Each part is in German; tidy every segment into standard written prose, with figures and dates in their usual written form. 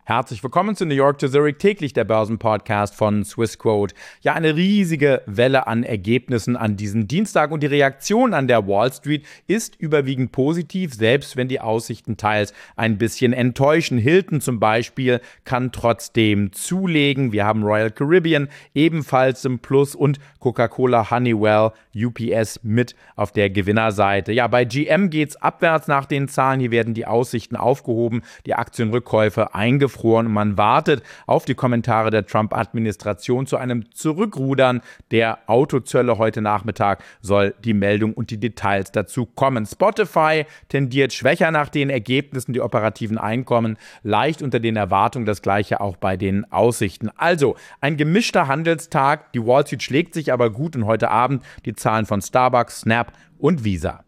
Herzlich willkommen zu New York to Zurich, täglich der Börsenpodcast von Swissquote. Ja, eine riesige Welle an Ergebnissen an diesem Dienstag und die Reaktion an der Wall Street ist überwiegend positiv, selbst wenn die Aussichten teils ein bisschen enttäuschen. Hilton zum Beispiel kann trotzdem zulegen. Wir haben Royal Caribbean ebenfalls im Plus und Coca-Cola, Honeywell, UPS mit auf der Gewinnerseite. Ja, bei GM geht's abwärts nach den Zahlen. Hier werden die Aussichten aufgehoben, die Aktienrückkäufe eingefroren und man wartet auf die Kommentare der Trump-Administration zu einem Zurückrudern der Autozölle. Heute Nachmittag soll die Meldung und die Details dazu kommen. Spotify tendiert schwächer nach den Ergebnissen, die operativen Einkommen leicht unter den Erwartungen, das gleiche auch bei den Aussichten. Also ein gemischter Handelstag, die Wall Street schlägt sich aber gut und heute Abend die Zahlen von Starbucks, Snap und Visa.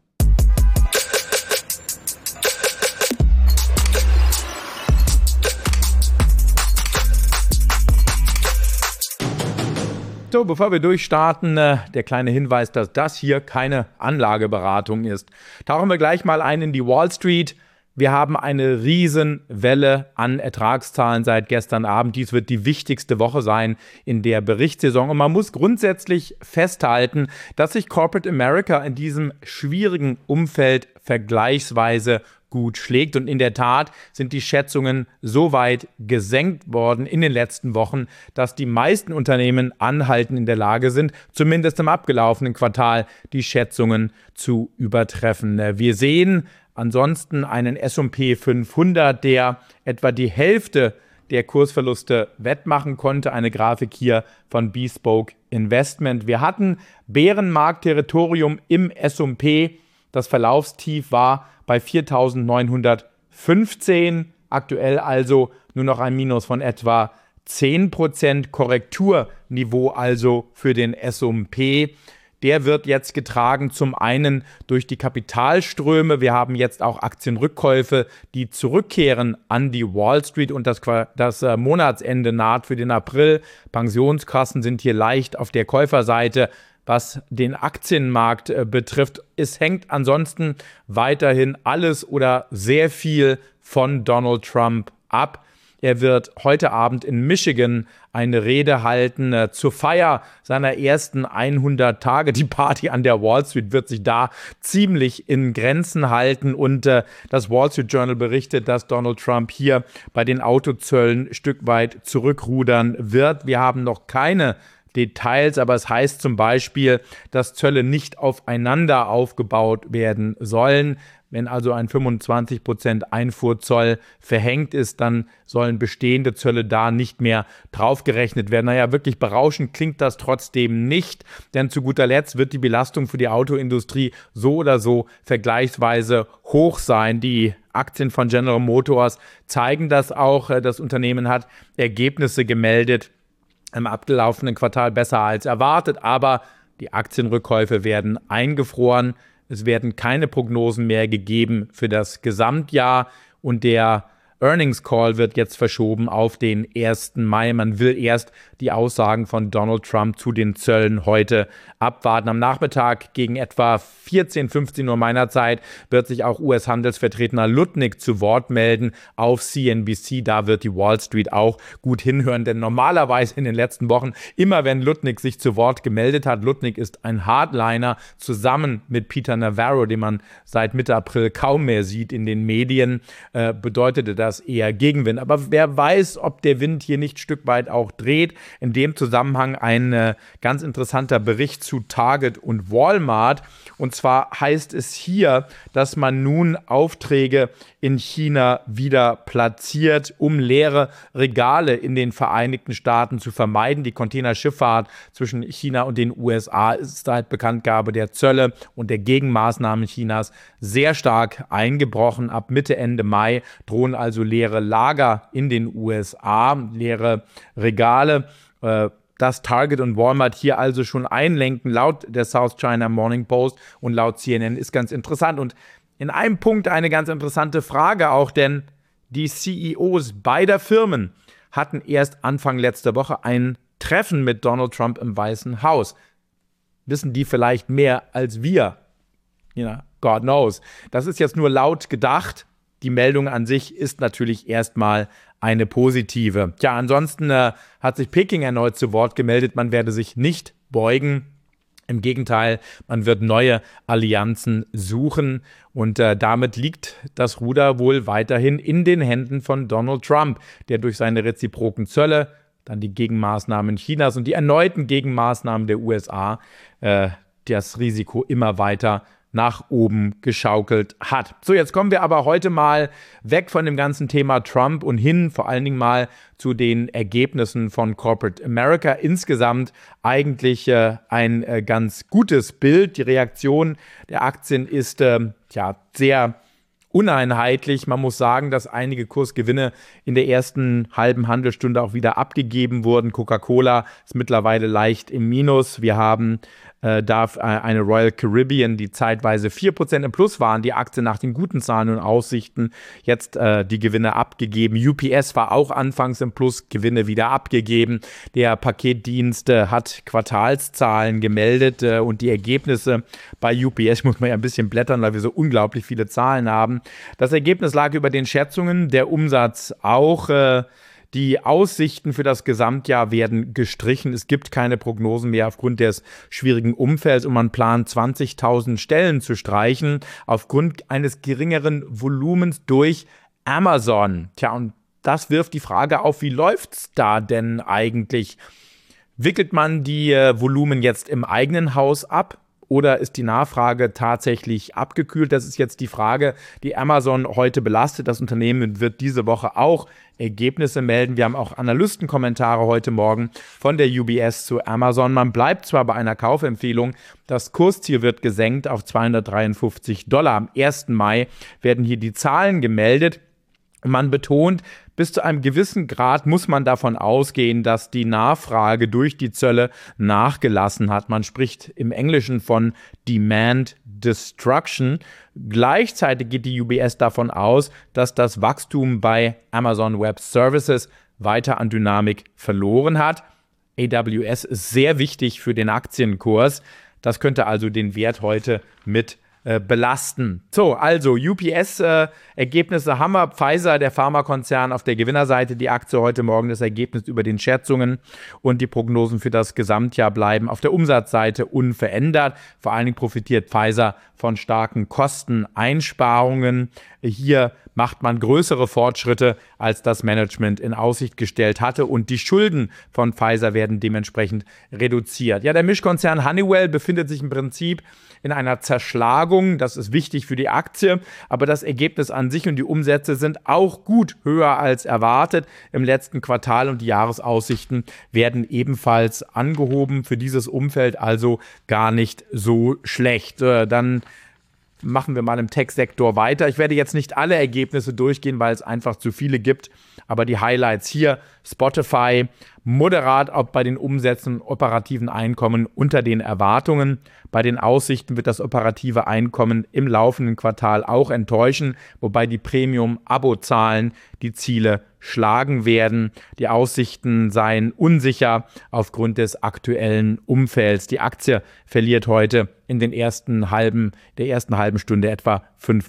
So, bevor wir durchstarten, der kleine Hinweis, dass das hier keine Anlageberatung ist. Tauchen wir gleich mal ein in die Wall Street. Wir haben eine Riesenwelle an Ertragszahlen seit gestern Abend. Dies wird die wichtigste Woche sein in der Berichtssaison. Und man muss grundsätzlich festhalten, dass sich Corporate America in diesem schwierigen Umfeld vergleichsweise gut schlägt. Und in der Tat sind die Schätzungen so weit gesenkt worden in den letzten Wochen, dass die meisten Unternehmen anhaltend in der Lage sind, zumindest im abgelaufenen Quartal die Schätzungen zu übertreffen. Wir sehen ansonsten einen S&P 500, der etwa die Hälfte der Kursverluste wettmachen konnte. Eine Grafik hier von Bespoke Investment. Wir hatten Bärenmarktterritorium im S&P. Das Verlaufstief war bei 4.915, aktuell also nur noch ein Minus von etwa 10%, Korrekturniveau also für den S&P. Der wird jetzt getragen zum einen durch die Kapitalströme. Wir haben jetzt auch Aktienrückkäufe, die zurückkehren an die Wall Street und das Monatsende naht für den April. Pensionskassen sind hier leicht auf der Käuferseite. Was den Aktienmarkt betrifft, es hängt ansonsten weiterhin alles oder sehr viel von Donald Trump ab. Er wird heute Abend in Michigan eine Rede halten zur Feier seiner ersten 100 Tage. Die Party an der Wall Street wird sich da ziemlich in Grenzen halten. Und das Wall Street Journal berichtet, dass Donald Trump hier bei den Autozöllen ein Stück weit zurückrudern wird. Wir haben noch keine Details, aber es heißt zum Beispiel, dass Zölle nicht aufeinander aufgebaut werden sollen. Wenn also ein 25% Einfuhrzoll verhängt ist, dann sollen bestehende Zölle da nicht mehr draufgerechnet werden. Naja, wirklich berauschend klingt das trotzdem nicht, denn zu guter Letzt wird die Belastung für die Autoindustrie so oder so vergleichsweise hoch sein. Die Aktien von General Motors zeigen das auch. Das Unternehmen hat Ergebnisse gemeldet im abgelaufenen Quartal besser als erwartet, aber die Aktienrückkäufe werden eingefroren. Es werden keine Prognosen mehr gegeben für das Gesamtjahr und der Earnings Call wird jetzt verschoben auf den 1. Mai. Man will erst die Aussagen von Donald Trump zu den Zöllen heute abwarten. Am Nachmittag gegen etwa 15 Uhr meiner Zeit wird sich auch US-Handelsvertreter Lutnick zu Wort melden auf CNBC. Da wird die Wall Street auch gut hinhören, denn normalerweise in den letzten Wochen, immer wenn Lutnick sich zu Wort gemeldet hat, Lutnick ist ein Hardliner, zusammen mit Peter Navarro, den man seit Mitte April kaum mehr sieht in den Medien, bedeutete das eher Gegenwind. Aber wer weiß, ob der Wind hier nicht ein Stück weit auch dreht. In dem Zusammenhang ein ganz interessanter Bericht zu Target und Walmart. Und zwar heißt es hier, dass man nun Aufträge in China wieder platziert, um leere Regale in den Vereinigten Staaten zu vermeiden. Die Containerschifffahrt zwischen China und den USA ist seit Bekanntgabe der Zölle und der Gegenmaßnahmen Chinas sehr stark eingebrochen. Ab Mitte, Ende Mai drohen also leere Lager in den USA, leere Regale. Dass Target und Walmart hier also schon einlenken, laut der South China Morning Post und laut CNN, ist ganz interessant. Und in einem Punkt eine ganz interessante Frage auch, denn die CEOs beider Firmen hatten erst Anfang letzter Woche ein Treffen mit Donald Trump im Weißen Haus. Wissen die vielleicht mehr als wir? God knows. Das ist jetzt nur laut gedacht. die Meldung an sich ist natürlich erstmal eine positive. Ja, ansonsten hat sich Peking erneut zu Wort gemeldet, man werde sich nicht beugen. Im Gegenteil, man wird neue Allianzen suchen und damit liegt das Ruder wohl weiterhin in den Händen von Donald Trump, der durch seine reziproken Zölle, dann die Gegenmaßnahmen Chinas und die erneuten Gegenmaßnahmen der USA das Risiko immer weiter nach oben geschaukelt hat. So, jetzt kommen wir aber heute mal weg von dem ganzen Thema Trump und hin vor allen Dingen mal zu den Ergebnissen von Corporate America. Insgesamt eigentlich ein ganz gutes Bild. Die Reaktion der Aktien ist sehr uneinheitlich. Man muss sagen, dass einige Kursgewinne in der ersten halben Handelsstunde auch wieder abgegeben wurden. Coca-Cola ist mittlerweile leicht im Minus. Wir haben eine Royal Caribbean, die zeitweise 4% im Plus waren, die Aktie nach den guten Zahlen und Aussichten, jetzt die Gewinne abgegeben. UPS war auch anfangs im Plus, Gewinne wieder abgegeben. Der Paketdienst hat Quartalszahlen gemeldet und die Ergebnisse bei UPS, muss man ja ein bisschen blättern, weil wir so unglaublich viele Zahlen haben. Das Ergebnis lag über den Schätzungen, der Umsatz auch. Die Aussichten für das Gesamtjahr werden gestrichen. Es gibt keine Prognosen mehr aufgrund des schwierigen Umfelds und man plant 20.000 Stellen zu streichen aufgrund eines geringeren Volumens durch Amazon. Tja, und das wirft die Frage auf, wie läuft's da denn eigentlich? Wickelt man die Volumen jetzt im eigenen Haus ab? Oder ist die Nachfrage tatsächlich abgekühlt? Das ist jetzt die Frage, die Amazon heute belastet. Das Unternehmen wird diese Woche auch Ergebnisse melden. Wir haben auch Analystenkommentare heute Morgen von der UBS zu Amazon. Man bleibt zwar bei einer Kaufempfehlung, das Kursziel wird gesenkt auf $253. Am 1. Mai werden hier die Zahlen gemeldet. Man betont, bis zu einem gewissen Grad muss man davon ausgehen, dass die Nachfrage durch die Zölle nachgelassen hat. Man spricht im Englischen von Demand Destruction. Gleichzeitig geht die UBS davon aus, dass das Wachstum bei Amazon Web Services weiter an Dynamik verloren hat. AWS ist sehr wichtig für den Aktienkurs. Das könnte also den Wert heute mit belasten. So, also UPS-Ergebnisse haben wir. Pfizer, der Pharmakonzern, auf der Gewinnerseite. Die Aktie heute Morgen das Ergebnis über den Schätzungen und die Prognosen für das Gesamtjahr bleiben auf der Umsatzseite unverändert. Vor allen Dingen profitiert Pfizer von starken Kosteneinsparungen. Hier macht man größere Fortschritte, als das Management in Aussicht gestellt hatte und die Schulden von Pfizer werden dementsprechend reduziert. Ja, der Mischkonzern Honeywell befindet sich im Prinzip in einer Zerschlagung. Das ist wichtig für die Aktie, aber das Ergebnis an sich und die Umsätze sind auch gut höher als erwartet im letzten Quartal und die Jahresaussichten werden ebenfalls angehoben. Für dieses Umfeld also gar nicht so schlecht. Dann machen wir mal im Tech-Sektor weiter. Ich werde jetzt nicht alle Ergebnisse durchgehen, weil es einfach zu viele gibt, aber die Highlights hier: Spotify moderat auch bei den Umsätzen, operativen Einkommen unter den Erwartungen. Bei den Aussichten wird das operative Einkommen im laufenden Quartal auch enttäuschen, wobei die Premium-Abo-Zahlen die Ziele schlagen werden. Die Aussichten seien unsicher aufgrund des aktuellen Umfelds. Die Aktie verliert heute in der ersten halben Stunde etwa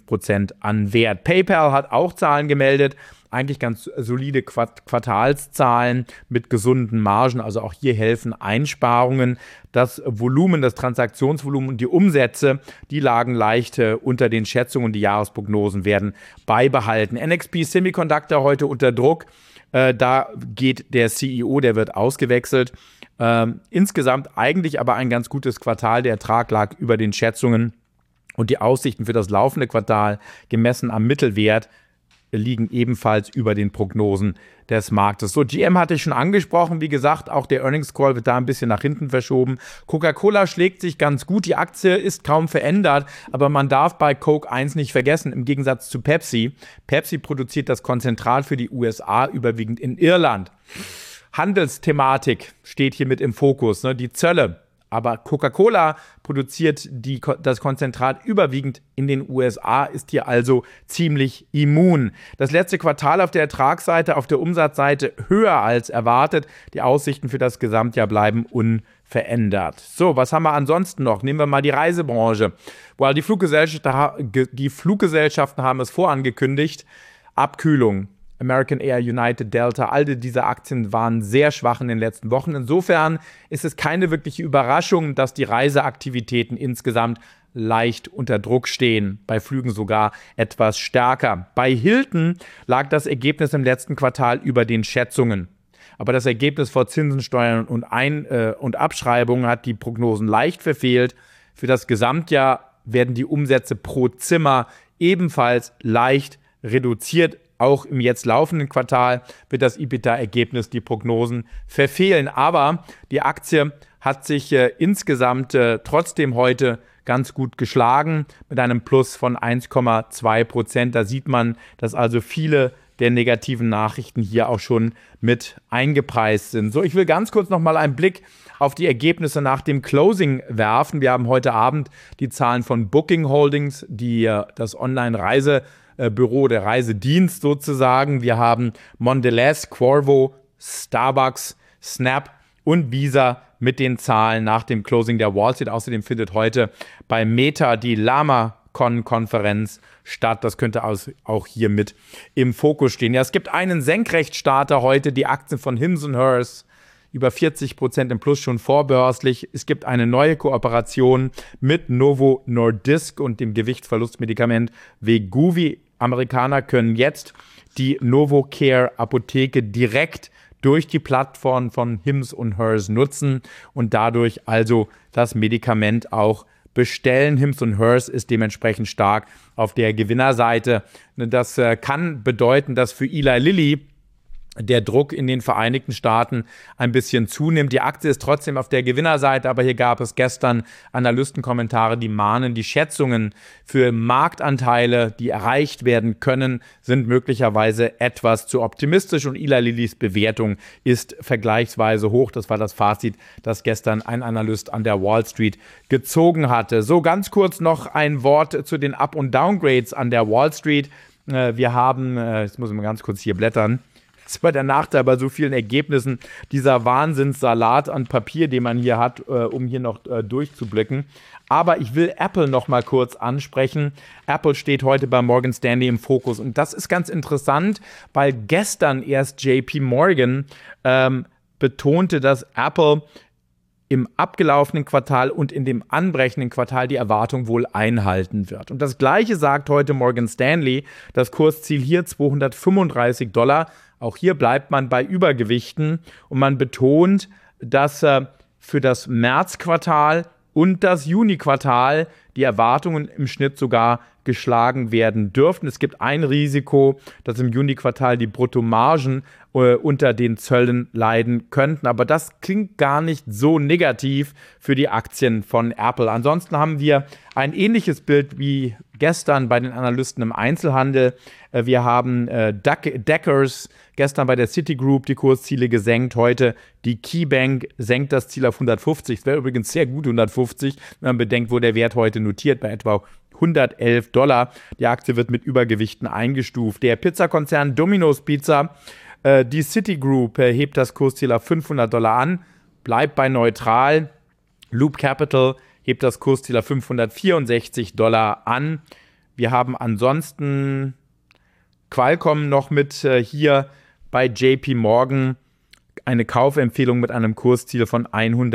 5% an Wert. PayPal hat auch Zahlen gemeldet. Eigentlich ganz solide Quartalszahlen mit gesunden Margen, also auch hier helfen Einsparungen. Das Volumen, das Transaktionsvolumen und die Umsätze, die lagen leicht unter den Schätzungen und die Jahresprognosen werden beibehalten. NXP Semiconductor heute unter Druck. Da geht der CEO, der wird ausgewechselt. Insgesamt eigentlich aber ein ganz gutes Quartal. Der Ertrag lag über den Schätzungen und die Aussichten für das laufende Quartal gemessen am Mittelwert liegen ebenfalls über den Prognosen des Marktes. So, GM hatte ich schon angesprochen. Wie gesagt, auch der Earnings Call wird da ein bisschen nach hinten verschoben. Coca-Cola schlägt sich ganz gut. Die Aktie ist kaum verändert, aber man darf bei Coke eins nicht vergessen, im Gegensatz zu Pepsi. Pepsi produziert das Konzentrat für die USA überwiegend in Irland. Handelsthematik steht hier mit im Fokus, ne? Die Zölle. Aber Coca-Cola produziert das Konzentrat überwiegend in den USA, ist hier also ziemlich immun. Das letzte Quartal auf der Ertragsseite, auf der Umsatzseite höher als erwartet. Die Aussichten für das Gesamtjahr bleiben unverändert. verändert. So, was haben wir ansonsten noch? Nehmen wir mal die Reisebranche. Well, die Fluggesellschaften haben es vorangekündigt. Abkühlung. American Air, United, Delta, all diese Aktien waren sehr schwach in den letzten Wochen. Insofern ist es keine wirkliche Überraschung, dass die Reiseaktivitäten insgesamt leicht unter Druck stehen, bei Flügen sogar etwas stärker. Bei Hilton lag das Ergebnis im letzten Quartal über den Schätzungen. Aber das Ergebnis vor Zinsen, Steuern und Abschreibungen hat die Prognosen leicht verfehlt. Für das Gesamtjahr werden die Umsätze pro Zimmer ebenfalls leicht reduziert. Auch im jetzt laufenden Quartal wird das EBITDA-Ergebnis die Prognosen verfehlen. Aber die Aktie hat sich insgesamt trotzdem heute ganz gut geschlagen mit einem Plus von 1,2%. Da sieht man, dass also viele der negativen Nachrichten hier auch schon mit eingepreist sind. So, ich will ganz kurz nochmal einen Blick auf die Ergebnisse nach dem Closing werfen. Wir haben heute Abend die Zahlen von Booking Holdings, das Online-Reisebüro, der Reisedienst sozusagen. Wir haben Mondelez, Qorvo, Starbucks, Snap und Visa mit den Zahlen nach dem Closing der Wall Street. Außerdem findet heute bei Meta die LlamaCon-Konferenz statt. Das könnte auch hier mit im Fokus stehen. Ja, es gibt einen Senkrechtstarter heute, die Aktien von Hims & Hers, über 40% im Plus schon vorbörslich. Es gibt eine neue Kooperation mit Novo Nordisk und dem Gewichtsverlustmedikament Wegovy. Amerikaner können jetzt die NovoCare Apotheke direkt durch die Plattform von Hims & Hers nutzen und dadurch also das Medikament auch bestellen. Hims & Hers ist dementsprechend stark auf der Gewinnerseite. Das kann bedeuten, dass für Eli Lilly der Druck in den Vereinigten Staaten ein bisschen zunimmt. Die Aktie ist trotzdem auf der Gewinnerseite, aber hier gab es gestern Analystenkommentare, die mahnen, die Schätzungen für Marktanteile, die erreicht werden können, sind möglicherweise etwas zu optimistisch und Eli Lillys Bewertung ist vergleichsweise hoch. Das war das Fazit, das gestern ein Analyst an der Wall Street gezogen hatte. So, ganz kurz noch ein Wort zu den Up- und Downgrades an der Wall Street. Wir haben, jetzt muss ich mal ganz kurz hier blättern, das war der Nachteil bei so vielen Ergebnissen, dieser Wahnsinnssalat an Papier, den man hier hat, um hier noch durchzublicken. Aber ich will Apple noch mal kurz ansprechen. Apple steht heute bei Morgan Stanley im Fokus. Und das ist ganz interessant, weil gestern erst JP Morgan betonte, dass Apple im abgelaufenen Quartal und in dem anbrechenden Quartal die Erwartung wohl einhalten wird. Und das Gleiche sagt heute Morgan Stanley. Das Kursziel hier $235. Auch hier bleibt man bei Übergewichten und man betont, dass für das Märzquartal und das Juni-Quartal die Erwartungen im Schnitt sogar geschlagen werden dürften. Es gibt ein Risiko, dass im Juni-Quartal die Bruttomargen unter den Zöllen leiden könnten. Aber das klingt gar nicht so negativ für die Aktien von Apple. Ansonsten haben wir ein ähnliches Bild wie gestern bei den Analysten im Einzelhandel. Wir haben Deckers gestern bei der Citigroup die Kursziele gesenkt. Heute die KeyBank senkt das Ziel auf 150. Das wäre übrigens sehr gut 150, wenn man bedenkt, wo der Wert heute notiert, bei etwa $111. Die Aktie wird mit Übergewichten eingestuft. Der Pizzakonzern Domino's Pizza, die Citigroup hebt das Kursziel auf $500 an, bleibt bei neutral. Loop Capital hebt das Kursziel auf $564 an. Wir haben ansonsten Qualcomm noch mit hier bei JP Morgan eine Kaufempfehlung mit einem Kursziel von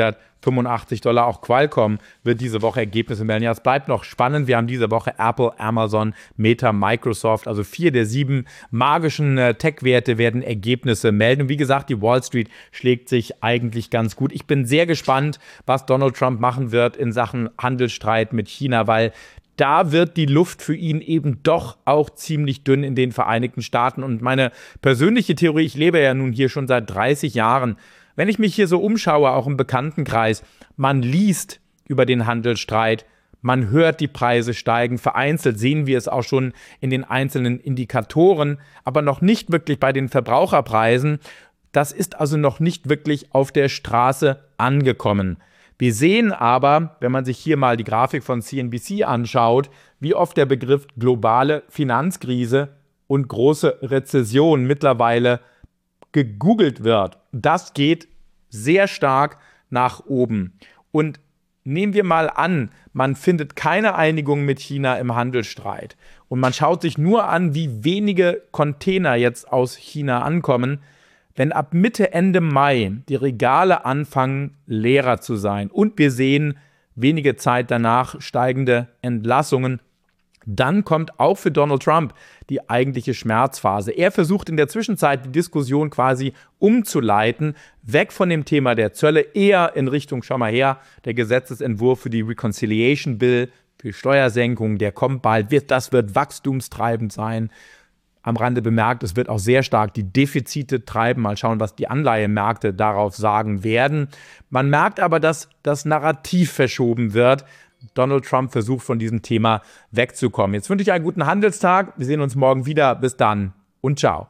$185. Auch Qualcomm wird diese Woche Ergebnisse melden. Ja, es bleibt noch spannend. Wir haben diese Woche Apple, Amazon, Meta, Microsoft, also 4 der 7 magischen Tech-Werte werden Ergebnisse melden. Und wie gesagt, die Wall Street schlägt sich eigentlich ganz gut. Ich bin sehr gespannt, was Donald Trump machen wird in Sachen Handelsstreit mit China, weil da wird die Luft für ihn eben doch auch ziemlich dünn in den Vereinigten Staaten. Und meine persönliche Theorie, ich lebe ja nun hier schon seit 30 Jahren, wenn ich mich hier so umschaue, auch im Bekanntenkreis, man liest über den Handelsstreit, man hört die Preise steigen, vereinzelt sehen wir es auch schon in den einzelnen Indikatoren, aber noch nicht wirklich bei den Verbraucherpreisen. Das ist also noch nicht wirklich auf der Straße angekommen. Wir sehen aber, wenn man sich hier mal die Grafik von CNBC anschaut, wie oft der Begriff globale Finanzkrise und große Rezession mittlerweile gegoogelt wird. Das geht sehr stark nach oben. Und nehmen wir mal an, man findet keine Einigung mit China im Handelsstreit und man schaut sich nur an, wie wenige Container jetzt aus China ankommen. Wenn ab Mitte, Ende Mai die Regale anfangen, leerer zu sein und wir sehen wenige Zeit danach steigende Entlassungen, dann kommt auch für Donald Trump die eigentliche Schmerzphase. Er versucht in der Zwischenzeit die Diskussion quasi umzuleiten, weg von dem Thema der Zölle, eher in Richtung, schau mal her, der Gesetzesentwurf für die Reconciliation Bill, für Steuersenkungen, der kommt bald, das wird wachstumstreibend sein. Am Rande bemerkt, es wird auch sehr stark die Defizite treiben. Mal schauen, was die Anleihemärkte darauf sagen werden. Man merkt aber, dass das Narrativ verschoben wird. Donald Trump versucht, von diesem Thema wegzukommen. Jetzt wünsche ich einen guten Handelstag. Wir sehen uns morgen wieder. Bis dann und ciao.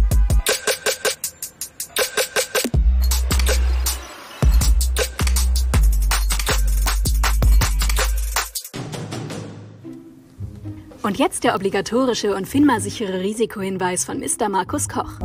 Und jetzt der obligatorische und FINMA-sichere Risikohinweis von Mr. Markus Koch.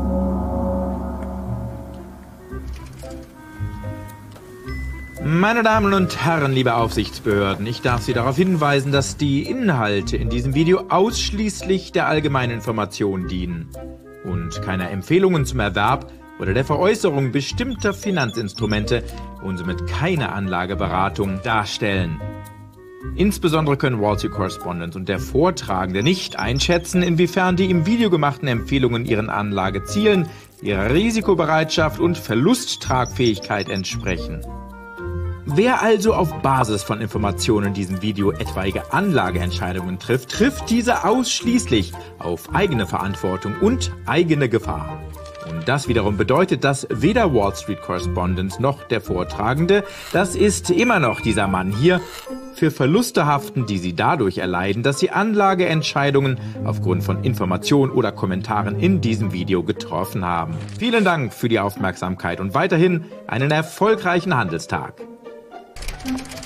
Meine Damen und Herren, liebe Aufsichtsbehörden, ich darf Sie darauf hinweisen, dass die Inhalte in diesem Video ausschließlich der allgemeinen Information dienen und keine Empfehlungen zum Erwerb oder der Veräußerung bestimmter Finanzinstrumente und somit keine Anlageberatung darstellen. Insbesondere können Wall Street Correspondent und der Vortragende nicht einschätzen, inwiefern die im Video gemachten Empfehlungen ihren Anlagezielen, ihrer Risikobereitschaft und Verlusttragfähigkeit entsprechen. Wer also auf Basis von Informationen in diesem Video etwaige Anlageentscheidungen trifft, trifft diese ausschließlich auf eigene Verantwortung und eigene Gefahr. Und das wiederum bedeutet, dass weder Wall Street Correspondent noch der Vortragende, das ist immer noch dieser Mann hier, für Verluste haften, die sie dadurch erleiden, dass sie Anlageentscheidungen aufgrund von Informationen oder Kommentaren in diesem Video getroffen haben. Vielen Dank für die Aufmerksamkeit und weiterhin einen erfolgreichen Handelstag.